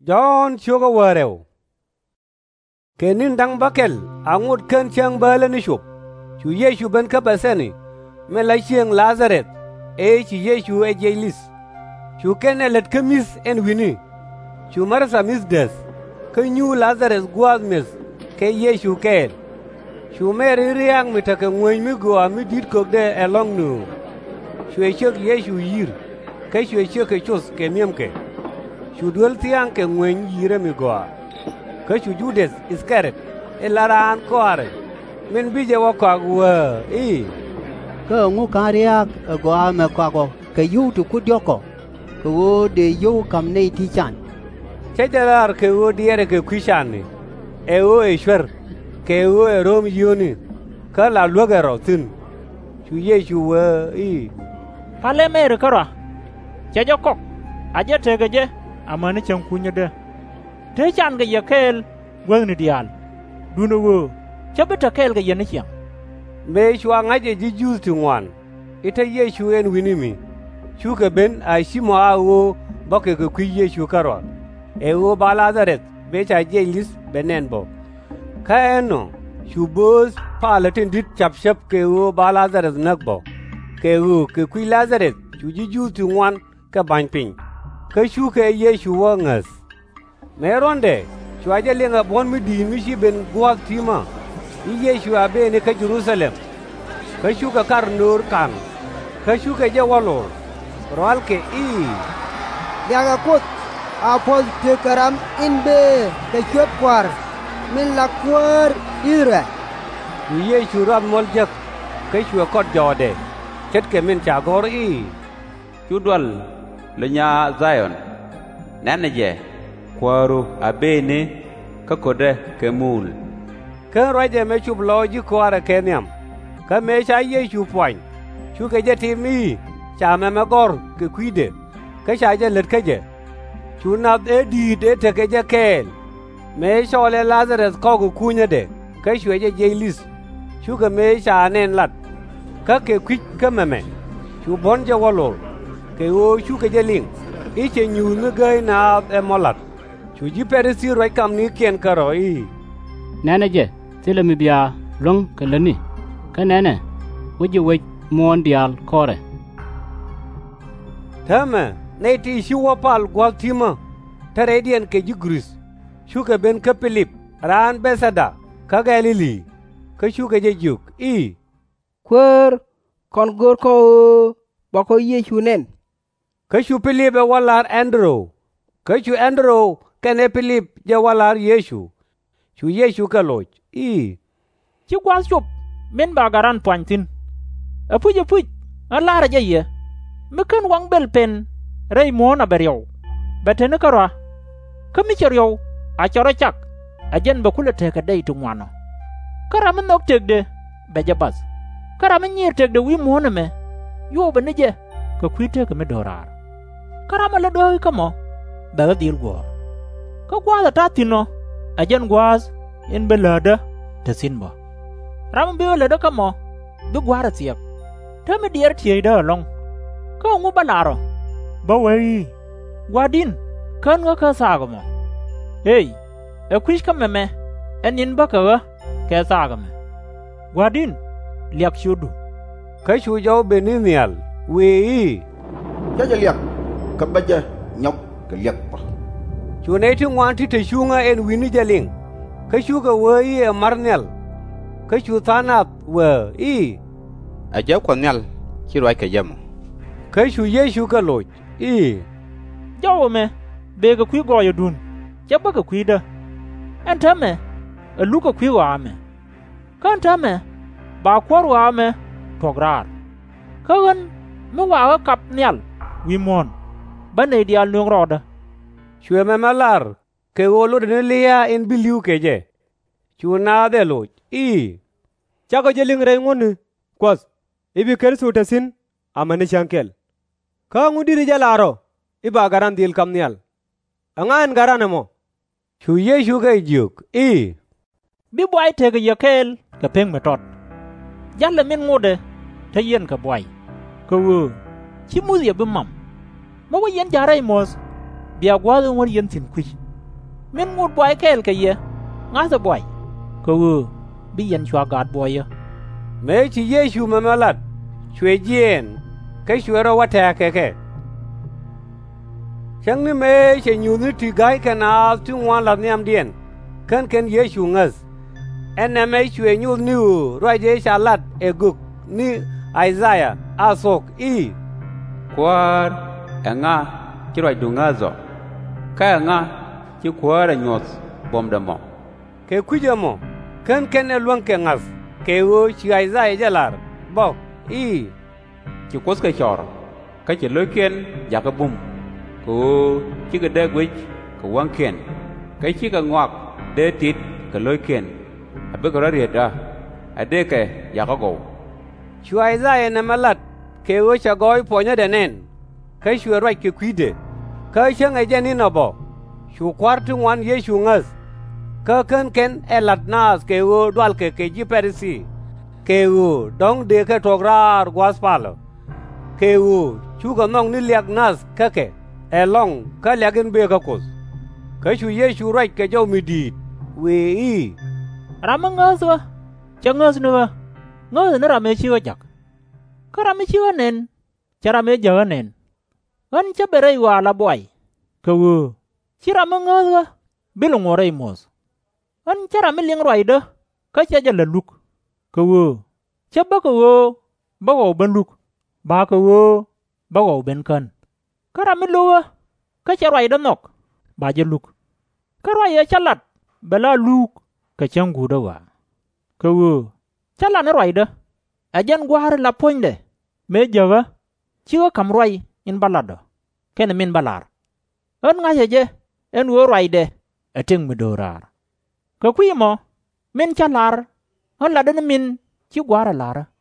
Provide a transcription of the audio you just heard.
John chuga warew. Kenin dang bakel angut ken chang balen shup. Chu Yeshu ben kabaseni. Me la chieng Lazarus. Chi Yeshu e jailis. Chu ken elet kemis en wini. Chu marsa misdes. Ke nyu Lazarus guaz mis. Ke Yeshu kel. Chu meri riang mitake ngwen mi go ami dit kokde elong nu. Chu e chok Yeshu yir. Ke chu e chok e chos ke miemke. Chu duel tiang ke ngwen yire mi go. Ke chu Judas Iscariot elaran koare. Men bije wa kwa gwa Ke ngu kariak go ame kwa go ke yu tu kudyoko. Ke wo de yu kam nei ti chan. Chejalar ke wo diere ke kwishani. E wo Ishwar ke wo Rom yoni. Ka la logero tin. Chu Yeshu wa Pale mere kara. Chejokok. Aje tegeje amane chang kunya de. Te chan ga yakel gwen ni dial. Duno wo. Chabeta kel ga yene chiang. Me shwa ngaje ji jus tu ngwan. Ita Yeshu en winimi. Chu ke ben a shimo a wo boke ke kwi Yeshu karo. E wo ba Lazarus be cha jailis benenbo. Ka eno chu bos pa latin dit chap shap ke wo ba Lazarus nakbo. Ke wo ke kwi Lazarus chu ji jus tu ngwan ka ban pin. Ka chu ke Yeshu wa ngas. Me ronde chu aje lenga bon mi di mi shi ben guak tima. Yeshu abe ne ka Jerusalem. Ka chu ka kar nur kan. Ka chu ka je walor. Roal ke Yaga kut apol te karam inbe ke chop kwar. Min la kwar ira. Yeshu ram mol jak. Ka chu kot jode. Chet ke min cha gor Chu dwal le nya Zion. Nana je kwaru abe ne ka kode ke mul. Ka roje me chub lo ji kwara kenyam. Ka me cha Yeshu poin. Chu ke je timi. Cha me gor ke kwide. Ka cha je let ke je. Chu na e di de te ke je kel. Me shole Lazarus ko ku kunya de. Ka shwe je jailis. Chu ke me cha nen lat. Ka ke kwik ka meme. Chu bon je walor. Ke o chu ke je ling. Che nyu ne gai na e molat. Chu ji perisi roi kam ni ken karo Nana je tile mi bia long ke lani. Ka nana wuji waj mon dial kore. Tama ne ti shuwa pal gwal tima. Taredian ke jigris. Shuka ben ka Philip. Ran besada. Ka Galili. Ka shuka je juk Kwar kon gor ko bako Yeshu nen. Ka shu Philip e walar Andrew. Ka shu Andrew kene Philip je walar Yeshu. Chu Yeshu ka loj Chi gwas chup men bagaran pointin. Apuj alara je ye. Mekan wang bel pen rei mona beryo. Betene kara. Kami cheryo a chara chak. Ajen bakula teka dei tungwano. Kara men nok tegde bejabas. Kara men nyir tegde wi mona me. Yo beneje ka kwite ka me dorar. Kara mala doy kamo baga dil gor. Ka gwa ta tino ajen gwas in belada tasinbo. Ram be lada kamo du gwara tiek. Tame dier tiye da long. Ka ngu balaro. Ba wei. Gwadin kan nga ka saga mo. Hey, e kwish ka meme. Enin ba ka ke saga me. Gwadin liak shudu. Ka shu jaw beninial Jaja liak ka baja nyok ka liak pa. Chu ne ti ngwan ti te shunga en wini jaling. Ka shu ka e marnel. Ka shu tanap Aja kwanyal kirwai ka jamo. Ka shu Yeshu ka loj Jawo me be ga kwi goyo dun. Jabba ga kwi da. Antame luka kwi wa me. Kan tame ba kwar wa me tograr. Kagan me wa kap nyal wi mon. Bane dial nung roda. Shwe me malar ke wolo de lia en biliu ke je. Chu na de loj Chako jeling rei ngoni kwas ibi ker sutasin amani shankel. Ka ngudiri jalaro iba garan dil kamnial. Angan garan mo. Chu Yeshu ga juk Bi boy tege yakel ka peng metot. Jalla men ngode ta yen ka boy. Ka wo chi muzi ya bimam. Ma wa yen jaray mos. Biya gwazo won yen tin kwi. min ngut boy kel ke ye ngasa boy ko bi yen chwa gad boy ye me chi Yesu mamalat chwe jien cái chwe ro wata ke chang ni me che nyu ni ti gai kana tu wan la niam dien kan ken Yesu ngas en me chwe nyu ni roi de salat e guk ni Isaiah asok i kwar nga ci roi du nga zo ka nga ci kwar nyos bom da mo ke kujamo kan ken e luang ke ngas ke wo chi Isaiah jalar bo i ci kos ka chor ka ci loy ken ya ka bum ko ci ga de gwich ko wang ken ka ci ga ngwak de tit ka loy ken abe ko riet da ade ke ya ka go chu Isaiah na malat ke wo cha goi po nya de nen ka chu roi ke kwide ka chang ai jani no bo chu kwartu wan Yesu ngas ka kan ken elat nas ke wo dwal ke ji perisi ke wo dong de ke tograr gospel ke wo chu ga nong ni liak nas ka ke elong ka liagen be ka kos ka chu Yesu roi ke jo mi dit we i ramangas wa changas no wa ngơ nó rame chiwa jak ka rame chiwa nen cha rame jawa nen an cha bere wa la boy ka wo chi rame ngơ wa bilu ngore mos an cha rame ling roi de ka cha jala luk ka wo cha ba ka wo ba wo ben luk ba ka wo ba wo ben kan ka rame lo wa ka cha roi de nok ba je luk ka roi ya chalat bela luk ka changu da wa ka wo chala na roi de ajan gwar la poinde me jaga chiwa kam roi in balado ken min balar en nga je en wo roi de ating medorar ka kwi mo min chalar on la de min chi gwar lar